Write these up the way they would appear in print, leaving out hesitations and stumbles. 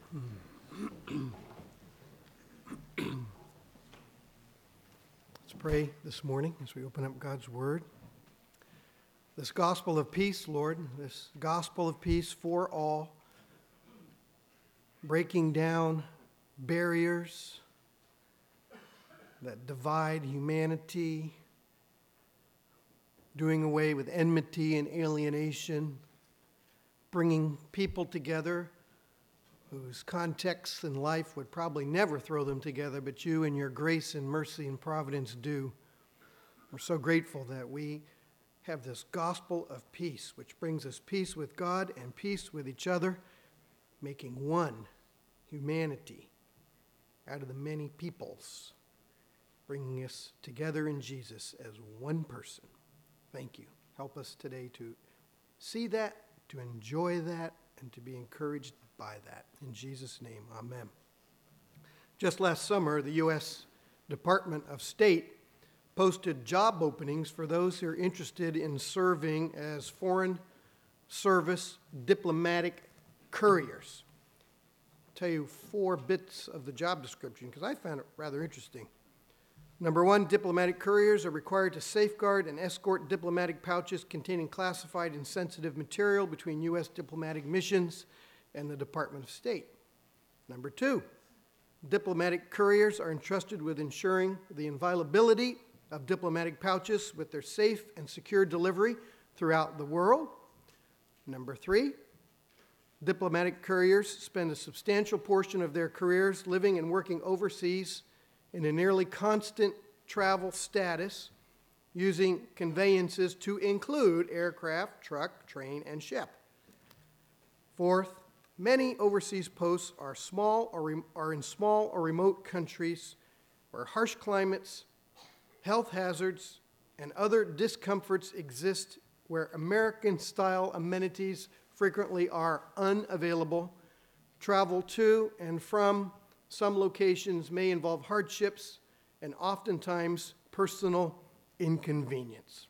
Let's pray this morning as we open up God's Word. This gospel of peace, Lord, this gospel of peace for all, breaking down barriers that divide humanity, doing away with enmity and alienation, bringing people together whose contexts in life would probably never throw them together, but you in your grace and mercy and providence do. We're so grateful that we have this gospel of peace, which brings us peace with God and peace with each other, making one humanity out of the many peoples, bringing us together in Jesus as one person. Thank you. Help us today to see that, to enjoy that, and to be encouraged by that. In Jesus' name, amen. Just last summer, the U.S. Department of State posted job openings for those who are interested in serving as foreign service diplomatic couriers. I'll tell you 4 bits of the job description because I found it rather interesting. Number 1, diplomatic couriers are required to safeguard and escort diplomatic pouches containing classified and sensitive material between U.S. diplomatic missions and the Department of State. Number 2, diplomatic couriers are entrusted with ensuring the inviolability of diplomatic pouches with their safe and secure delivery throughout the world. Number 3, diplomatic couriers spend a substantial portion of their careers living and working overseas in a nearly constant travel status, using conveyances to include aircraft, truck, train, and ship. 4th, many overseas posts are in small or remote countries where harsh climates, health hazards, and other discomforts exist, where American-style amenities frequently are unavailable. Travel to and from some locations may involve hardships and oftentimes personal inconvenience.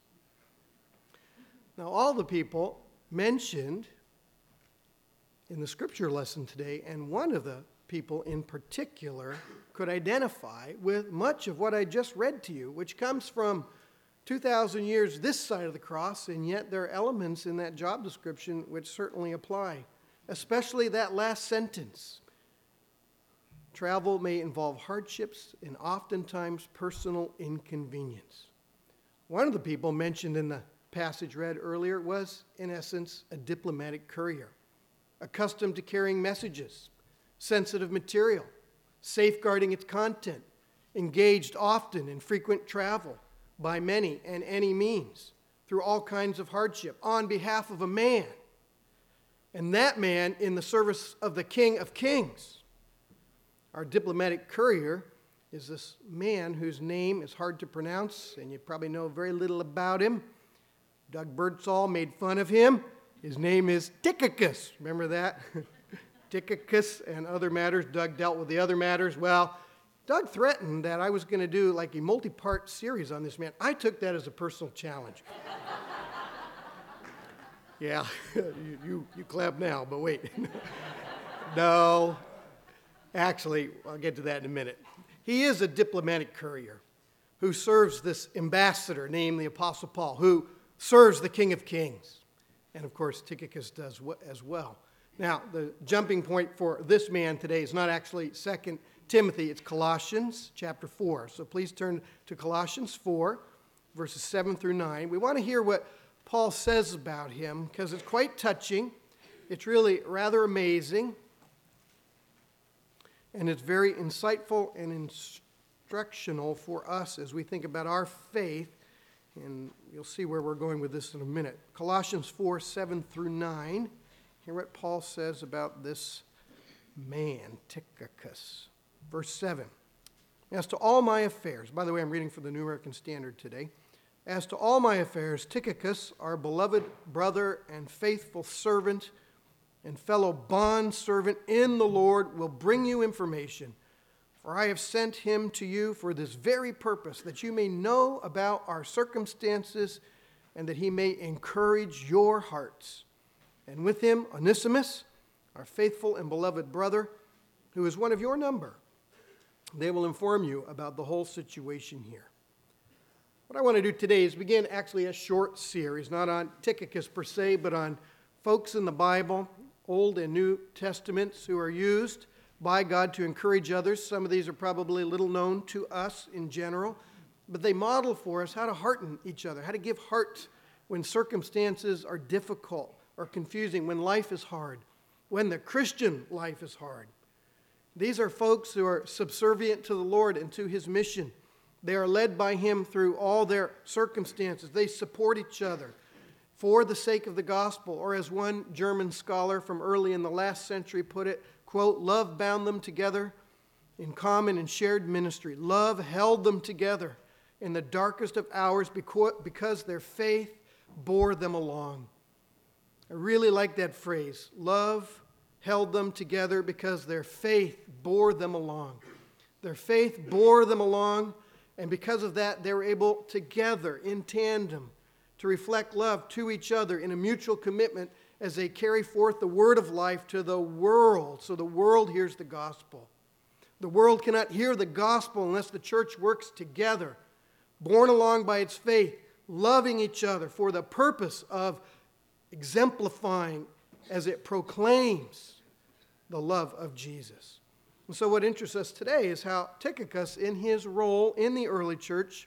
Now, all the people mentioned in the scripture lesson today, and one of the people in particular could identify with much of what I just read to you, which comes from 2,000 years this side of the cross, and yet there are elements in that job description which certainly apply, especially that last sentence. Travel may involve hardships and oftentimes personal inconvenience. One of the people mentioned in the passage read earlier was, in essence, a diplomatic courier, accustomed to carrying messages, sensitive material, safeguarding its content, engaged often in frequent travel by many and any means, through all kinds of hardship, on behalf of a man, and that man in the service of the King of Kings. Our diplomatic courier is this man whose name is hard to pronounce, and you probably know very little about him. Doug Birdsall made fun of him. His name is Tychicus. Remember that? Tychicus and other matters. Doug dealt with the other matters. Well, Doug threatened that I was going to do like a multi-part series on this man. I took that as a personal challenge. Yeah, you clap now, but wait. No. Actually, I'll get to that in a minute. He is a diplomatic courier who serves this ambassador named the Apostle Paul, who serves the King of Kings. And of course, Tychicus does as well. Now, the jumping point for this man today is not actually 2 Timothy, it's Colossians chapter 4. So please turn to Colossians 4, verses 7 through 9. We want to hear what Paul says about him because it's quite touching. It's really rather amazing. And it's very insightful and instructional for us as we think about our faith. And you'll see where we're going with this in a minute. Colossians 4, 7 through 9. Hear what Paul says about this man, Tychicus. Verse 7. As to all my affairs, by the way, I'm reading from the New American Standard today. As to all my affairs, Tychicus, our beloved brother and faithful servant, and fellow bondservant in the Lord, will bring you information. For I have sent him to you for this very purpose, that you may know about our circumstances and that he may encourage your hearts. And with him, Onesimus, our faithful and beloved brother, who is one of your number. They will inform you about the whole situation here. What I want to do today is begin actually a short series, not on Tychicus per se, but on folks in the Bible, Old and New Testaments, who are used by God to encourage others. Some of these are probably little known to us in general, but they model for us how to hearten each other, how to give heart when circumstances are difficult or confusing, when life is hard, when the Christian life is hard. These are folks who are subservient to the Lord and to His mission. They are led by Him through all their circumstances. They support each other for the sake of the gospel, or as one German scholar from early in the last century put it, quote, "Love bound them together in common and shared ministry. Love held them together in the darkest of hours because their faith bore them along." I really like that phrase. Love held them together because their faith bore them along. Their faith bore them along, and because of that, they were able together, in tandem, to reflect love to each other in a mutual commitment as they carry forth the word of life to the world, so the world hears the gospel. The world cannot hear the gospel unless the church works together, borne along by its faith, loving each other for the purpose of exemplifying as it proclaims the love of Jesus. And so what interests us today is how Tychicus, in his role in the early church,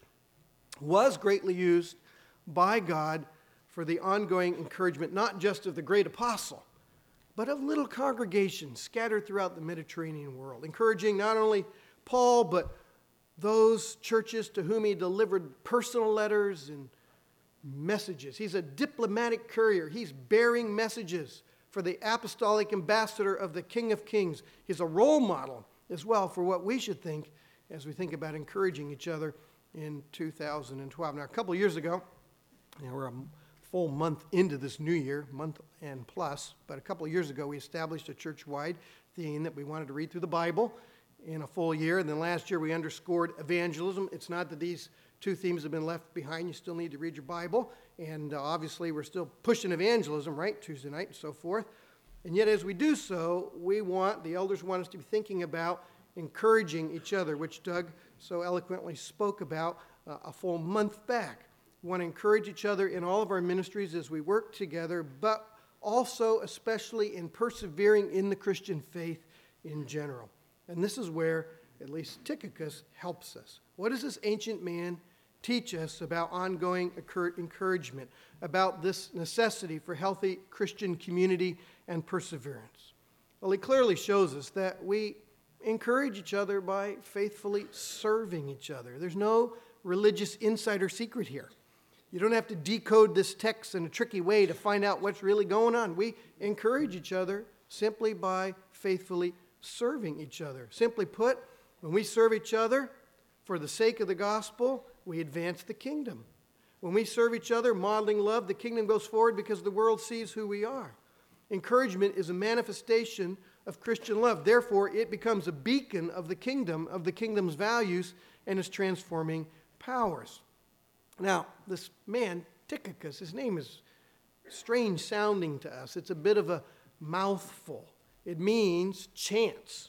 was greatly used by God for the ongoing encouragement, not just of the great apostle, but of little congregations scattered throughout the Mediterranean world, encouraging not only Paul, but those churches to whom he delivered personal letters and messages. He's a diplomatic courier. He's bearing messages for the apostolic ambassador of the King of Kings. He's a role model as well for what we should think as we think about encouraging each other in 2012. Now, a couple of years ago, we're a full month into this new year, month and plus, but a couple of years ago we established a church-wide theme that we wanted to read through the Bible in a full year. And then last year we underscored evangelism. It's not that these two themes have been left behind. You still need to read your Bible. And obviously we're still pushing evangelism, right? Tuesday night and so forth. And yet as we do so, the elders want us to be thinking about encouraging each other, which Doug so eloquently spoke about a full month back. We want to encourage each other in all of our ministries as we work together, but also especially in persevering in the Christian faith in general. And this is where at least Tychicus helps us. What does this ancient man teach us about ongoing encouragement, about this necessity for healthy Christian community and perseverance? Well, he clearly shows us that we encourage each other by faithfully serving each other. There's no religious insider secret here. You don't have to decode this text in a tricky way to find out what's really going on. We encourage each other simply by faithfully serving each other. Simply put, when we serve each other for the sake of the gospel, we advance the kingdom. When we serve each other, modeling love, the kingdom goes forward because the world sees who we are. Encouragement is a manifestation of Christian love. Therefore, it becomes a beacon of the kingdom's values, and its transforming powers. Now, this man, Tychicus, his name is strange sounding to us. It's a bit of a mouthful. It means chance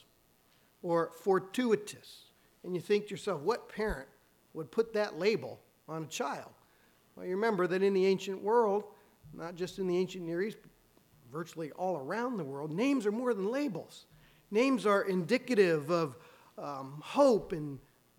or fortuitous. And you think to yourself, what parent would put that label on a child? Well, you remember that in the ancient world, not just in the ancient Near East, but virtually all around the world, names are more than labels. Names are indicative of hope and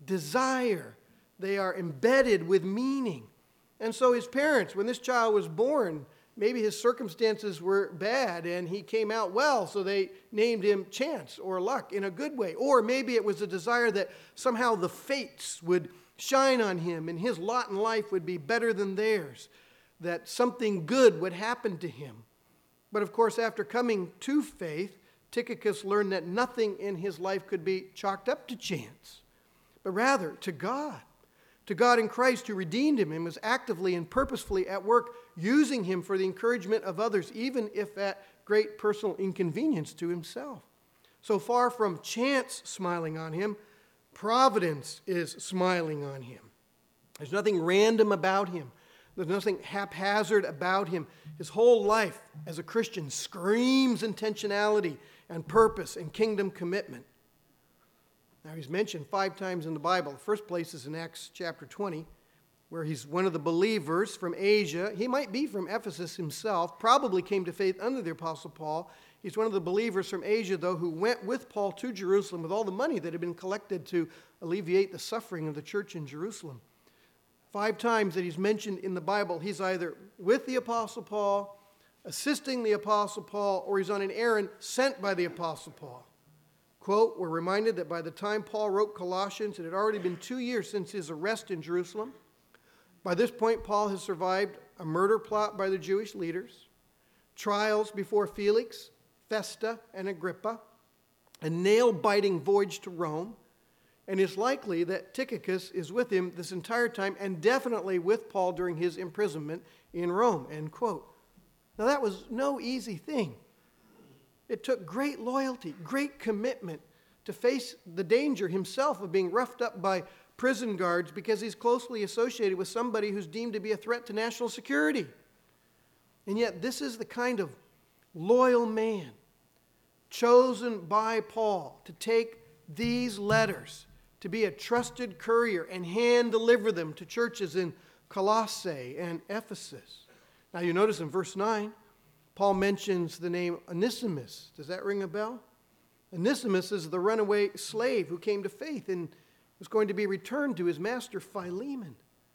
desire. They are embedded with meaning. And so his parents, when this child was born, maybe his circumstances were bad and he came out well, so they named him Chance or Luck in a good way. Or maybe it was a desire that somehow the fates would shine on him and his lot in life would be better than theirs, that something good would happen to him. But of course, after coming to faith, Tychicus learned that nothing in his life could be chalked up to chance, but rather to God. To God in Christ, who redeemed him and was actively and purposefully at work using him for the encouragement of others, even if at great personal inconvenience to himself. So far from chance smiling on him, providence is smiling on him. There's nothing random about him. There's nothing haphazard about him. His whole life as a Christian screams intentionality and purpose and kingdom commitment. Now, he's mentioned 5 times in the Bible. The first place is in Acts chapter 20, where he's one of the believers from Asia. He might be from Ephesus himself, probably came to faith under the Apostle Paul. He's one of the believers from Asia, though, who went with Paul to Jerusalem with all the money that had been collected to alleviate the suffering of the church in Jerusalem. 5 times that he's mentioned in the Bible, he's either with the Apostle Paul, assisting the Apostle Paul, or he's on an errand sent by the Apostle Paul. Quote, we're reminded that by the time Paul wrote Colossians, it had already been 2 years since his arrest in Jerusalem. By this point, Paul has survived a murder plot by the Jewish leaders, trials before Felix, Festa, and Agrippa, a nail-biting voyage to Rome, and it's likely that Tychicus is with him this entire time and definitely with Paul during his imprisonment in Rome, end quote. Now, that was no easy thing. It took great loyalty, great commitment to face the danger himself of being roughed up by prison guards because he's closely associated with somebody who's deemed to be a threat to national security. And yet, this is the kind of loyal man chosen by Paul to take these letters, to be a trusted courier and hand deliver them to churches in Colossae and Ephesus. Now you notice in verse 9, Paul mentions the name Onesimus. Does that ring a bell? Onesimus is the runaway slave who came to faith and was going to be returned to his master Philemon.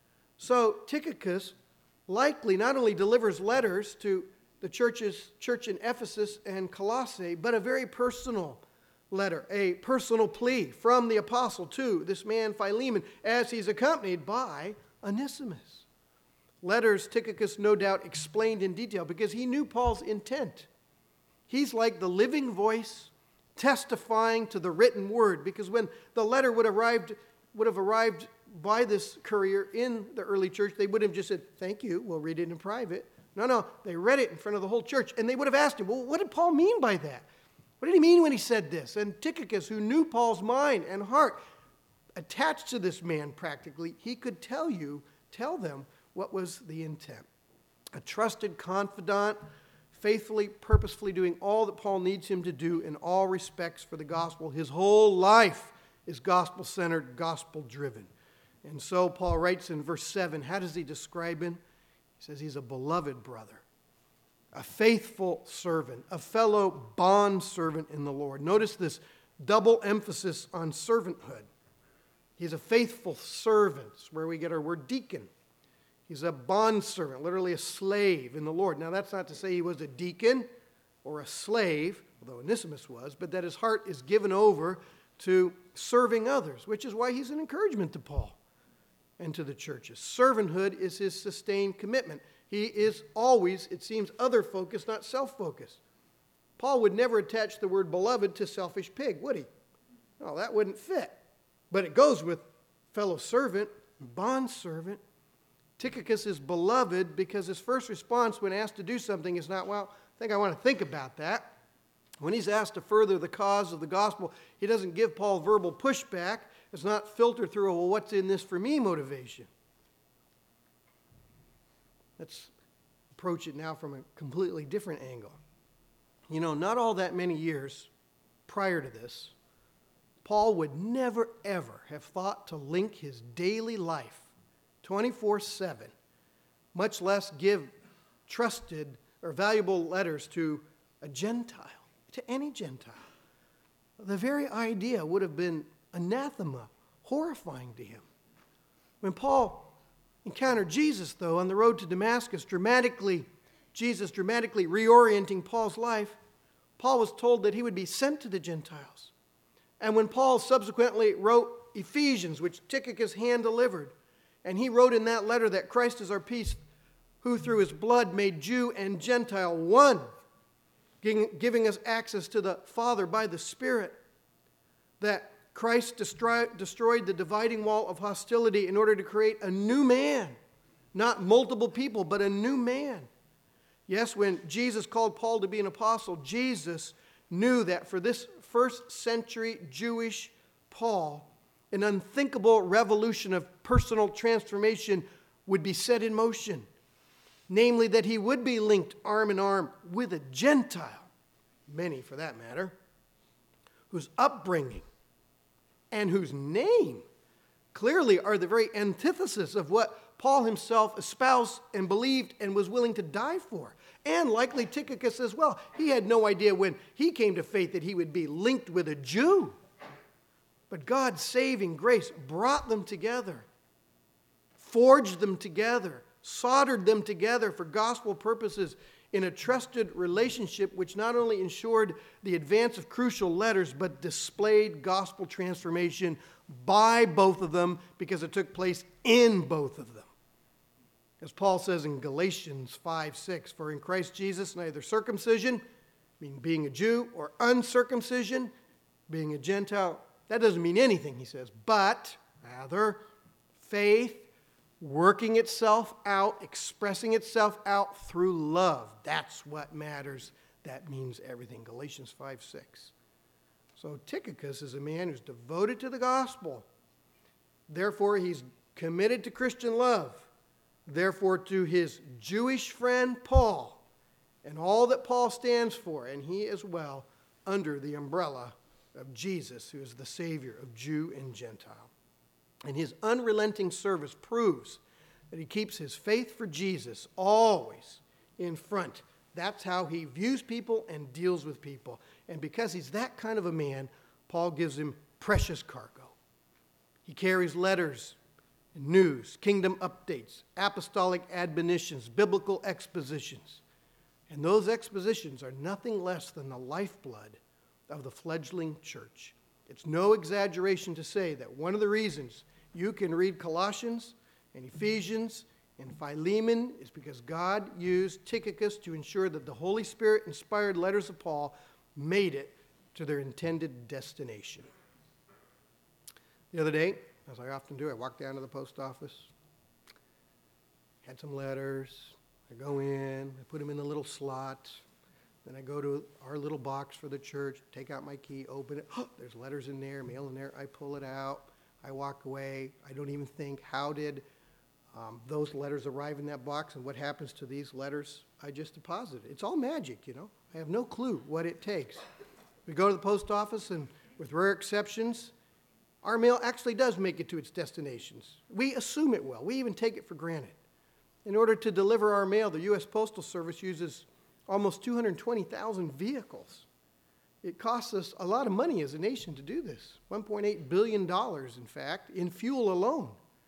So Tychicus likely not only delivers letters to the church in Ephesus and Colossae, but a very personal letter, a personal plea from the apostle to this man Philemon, as he's accompanied by Onesimus. Letters Tychicus no doubt explained in detail because he knew Paul's intent. He's like the living voice testifying to the written word, because when the letter would have arrived by this courier in the early church, they would have just said, thank you, we'll read it in private. No, they read it in front of the whole church, and they would have asked him, well, what did Paul mean by that? What did he mean when he said this? And Tychicus, who knew Paul's mind and heart, attached to this man practically, he could tell them what was the intent. A trusted confidant, faithfully, purposefully doing all that Paul needs him to do in all respects for the gospel. His whole life is gospel-centered, gospel-driven. And so Paul writes in verse 7, how does he describe him? He says he's a beloved brother, a faithful servant, a fellow bondservant in the Lord. Notice this double emphasis on servanthood. He's a faithful servant. It's where we get our word deacon. He's a bondservant, literally a slave in the Lord. Now, that's not to say he was a deacon or a slave, although Onesimus was, but that his heart is given over to serving others, which is why he's an encouragement to Paul and to the churches. Servanthood is his sustained commitment. He is always, it seems, other-focused, not self-focused. Paul would never attach the word beloved to selfish pig, would he? No, that wouldn't fit. But it goes with fellow servant, bondservant. Tychicus is beloved because his first response when asked to do something is not, well, I think I want to think about that. When he's asked to further the cause of the gospel, he doesn't give Paul verbal pushback. It's not filtered through a, well, what's in this for me motivation. Let's approach it now from a completely different angle. You know, not all that many years prior to this, Paul would never, ever have thought to link his daily life 24/7, much less give trusted or valuable letters to a Gentile, to any Gentile. The very idea would have been anathema, horrifying to him. When Paul encountered Jesus, though, on the road to Damascus, Jesus dramatically reorienting Paul's life, Paul was told that he would be sent to the Gentiles. And when Paul subsequently wrote Ephesians, which Tychicus hand-delivered, and he wrote in that letter that Christ is our peace, who through his blood made Jew and Gentile one, giving us access to the Father by the Spirit, that Christ destroyed the dividing wall of hostility in order to create a new man, not multiple people, but a new man. Yes, when Jesus called Paul to be an apostle, Jesus knew that for this first century Jewish Paul, an unthinkable revolution of personal transformation would be set in motion. Namely, that he would be linked arm in arm with a Gentile, many for that matter, whose upbringing and whose name clearly are the very antithesis of what Paul himself espoused and believed and was willing to die for. And likely Tychicus as well. He had no idea when he came to faith that he would be linked with a Jew. But God's saving grace brought them together, forged them together, soldered them together for gospel purposes in a trusted relationship which not only ensured the advance of crucial letters, but displayed gospel transformation by both of them because it took place in both of them. As Paul says in Galatians 5:6, for in Christ Jesus neither circumcision, meaning being a Jew, or uncircumcision, being a Gentile, that doesn't mean anything, he says, but rather faith working itself out, expressing itself out through love. That's what matters. That means everything. Galatians 5:6. So Tychicus is a man who's devoted to the gospel. Therefore, he's committed to Christian love. Therefore, to his Jewish friend Paul, and all that Paul stands for, and he as well, under the umbrella of Jesus, who is the Savior of Jew and Gentile. And his unrelenting service proves that he keeps his faith for Jesus always in front. That's how he views people and deals with people. And because he's that kind of a man, Paul gives him precious cargo. He carries letters, news, kingdom updates, apostolic admonitions, biblical expositions. And those expositions are nothing less than the lifeblood of the fledgling church. It's no exaggeration to say that one of the reasons you can read Colossians and Ephesians and Philemon is because God used Tychicus to ensure that the Holy Spirit-inspired letters of Paul made it to their intended destination. The other day, as I often do, I walked down to the post office, had some letters. I go in, I put them in a little slot. Then I go to our little box for the church, take out my key, open it. Oh, there's letters in there, mail in there. I pull it out. I walk away. I don't even think, how did those letters arrive in that box and what happens to these letters I just deposited? It's all magic, you know. I have no clue what it takes. We go to the post office, and with rare exceptions, our mail actually does make it to its destinations. We assume it will. We even take it for granted. In order to deliver our mail, the U.S. Postal Service uses almost 220,000 vehicles. It costs us a lot of money as a nation to do this, $1.8 billion, in fact, in fuel alone.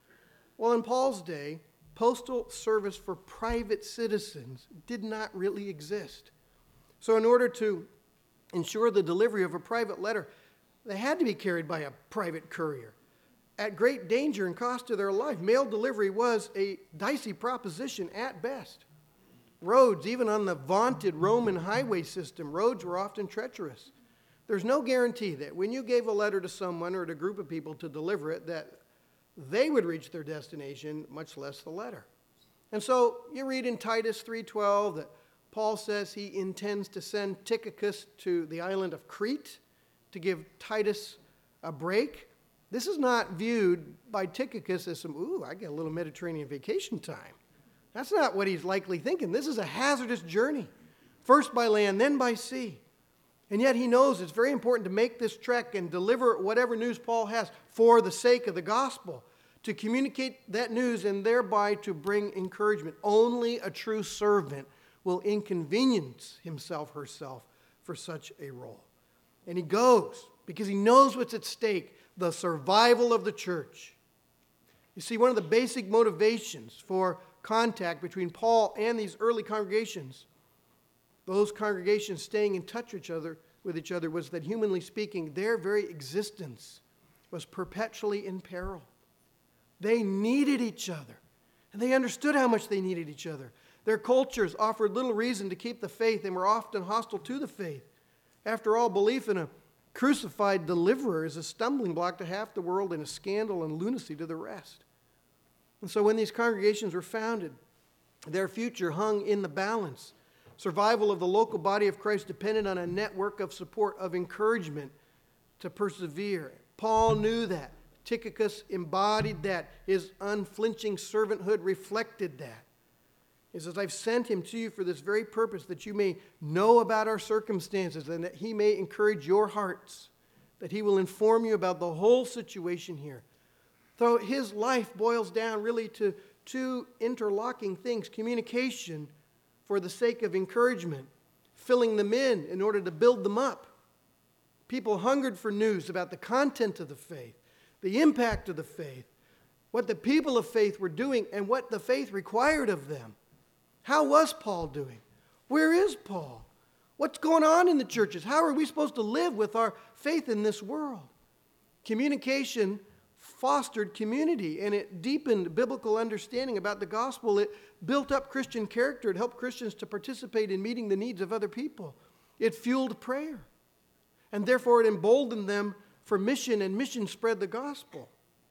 Well, in Paul's day, postal service for private citizens did not really exist. So in order to ensure the delivery of a private letter, they had to be carried by a private courier. At great danger and cost to their life, mail delivery was a dicey proposition at best. Roads, even on the vaunted Roman highway system, roads were often treacherous. There's no guarantee that when you gave a letter to someone or to a group of people to deliver it, that they would reach their destination, much less the letter. And so you read in Titus 3:12 that Paul says he intends to send Tychicus to the island of Crete to give Titus a break. This is not viewed by Tychicus as some, I get a little Mediterranean vacation time. That's not what he's likely thinking. This is a hazardous journey, first by land, then by sea. And yet he knows it's very important to make this trek and deliver whatever news Paul has for the sake of the gospel, to communicate that news and thereby to bring encouragement. Only a true servant will inconvenience himself, herself, for such a role. And he goes because he knows what's at stake, the survival of the church. You see, one of the basic motivations for contact between Paul and these early congregations, those congregations staying in touch with each other, was that, humanly speaking, their very existence was perpetually in peril. They needed each other, and they understood how much they needed each other. Their cultures offered little reason to keep the faith and were often hostile to the faith. After all, belief in a crucified deliverer is a stumbling block to half the world and a scandal and lunacy to the rest. And so when these congregations were founded, their future hung in the balance. Survival of the local body of Christ depended on a network of support, of encouragement to persevere. Paul knew that. Tychicus embodied that. His unflinching servanthood reflected that. He says, I've sent him to you for this very purpose, that you may know about our circumstances and that he may encourage your hearts, that he will inform you about the whole situation here. So his life boils down really to two interlocking things: communication for the sake of encouragement, filling them in order to build them up. People hungered for news about the content of the faith, the impact of the faith, what the people of faith were doing, and what the faith required of them. How was Paul doing? Where is Paul? What's going on in the churches? How are we supposed to live with our faith in this world? Communication fostered community, and it deepened biblical understanding about the gospel. It built up Christian character. It helped Christians to participate in meeting the needs of other people. It fueled prayer, and therefore it emboldened them for mission, and mission spread the gospel.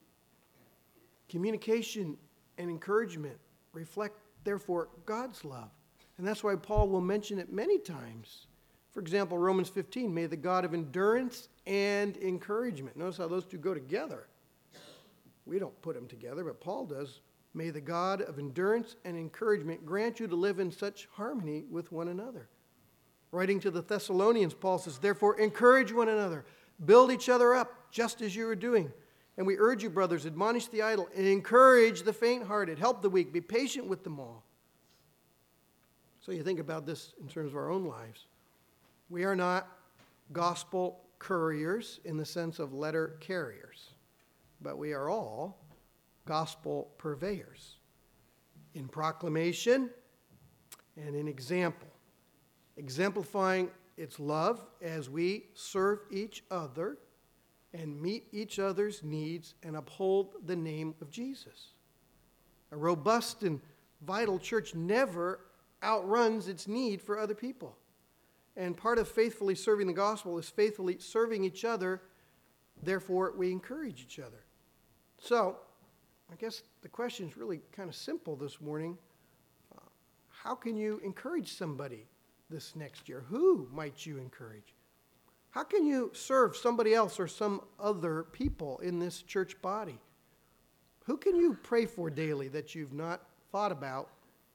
Communication and encouragement reflect, therefore, God's love. And that's why Paul will mention it many times. For example, Romans 15, may the God of endurance and encouragement. Notice how those two go together. We don't put them together, but Paul does. May the God of endurance and encouragement grant you to live in such harmony with one another. Writing to the Thessalonians, Paul says, therefore, encourage one another. Build each other up, just as you are doing. And we urge you, brothers, admonish the idle and encourage the faint-hearted. Help the weak. Be patient with them all. So you think about this in terms of our own lives. We are not gospel couriers in the sense of letter carriers, but we are all gospel purveyors in proclamation and in example, exemplifying its love as we serve each other and meet each other's needs and uphold the name of Jesus. A robust and vital church never outruns its need for other people. And part of faithfully serving the gospel is faithfully serving each other. Therefore, we encourage each other. So, I guess the question is really kind of simple this morning. How can you encourage somebody this next year? Who might you encourage? How can you serve somebody else or some other people in this church body? Who can you pray for daily that you've not thought about?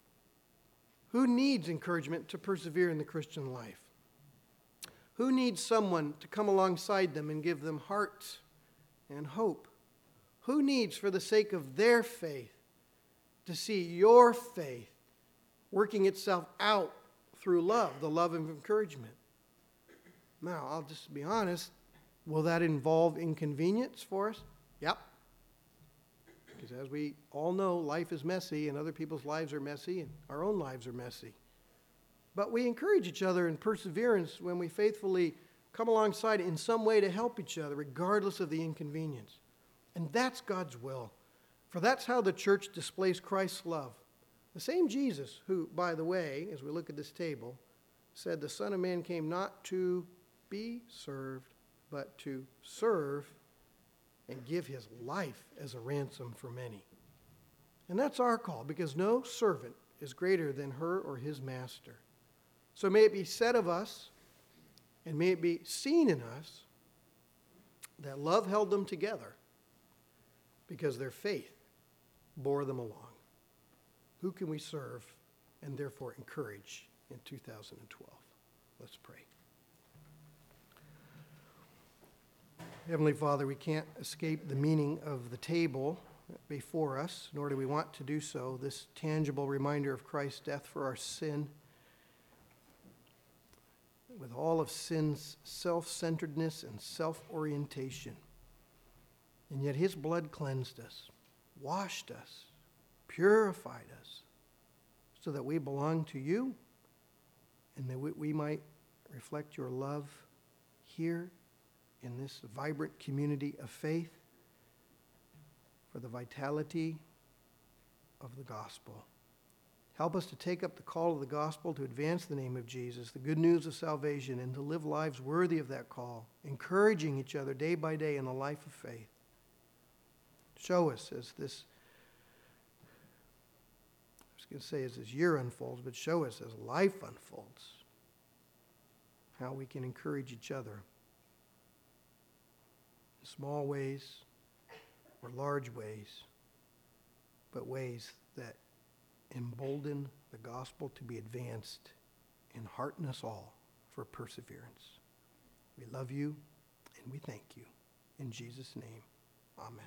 Who needs encouragement to persevere in the Christian life? Who needs someone to come alongside them and give them heart and hope? Who needs, for the sake of their faith, to see your faith working itself out through love, the love of encouragement? Now, I'll just be honest. Will that involve inconvenience for us? Yep. Because as we all know, life is messy, and other people's lives are messy, and our own lives are messy. But we encourage each other in perseverance when we faithfully come alongside in some way to help each other, regardless of the inconvenience. And that's God's will. For that's how the church displays Christ's love. The same Jesus who, by the way, as we look at this table, said the Son of Man came not to be served, but to serve and give his life as a ransom for many. And that's our call, because no servant is greater than her or his master. So may it be said of us, and may it be seen in us, that love held them together because their faith bore them along. Who can we serve and therefore encourage in 2012? Let's pray. Heavenly Father, we can't escape the meaning of the table before us, nor do we want to do so, this tangible reminder of Christ's death for our sin. With all of sin's self-centeredness and self-orientation. And yet his blood cleansed us, washed us, purified us, so that we belong to you and that we might reflect your love here in this vibrant community of faith for the vitality of the gospel. Help us to take up the call of the gospel to advance the name of Jesus, the good news of salvation, and to live lives worthy of that call, encouraging each other day by day in the life of faith. Show us as this, I was going to say as this year unfolds, but show us as life unfolds how we can encourage each other in small ways or large ways, but ways that embolden the gospel to be advanced and hearten us all for perseverance. We love you and we thank you. In Jesus' name, amen.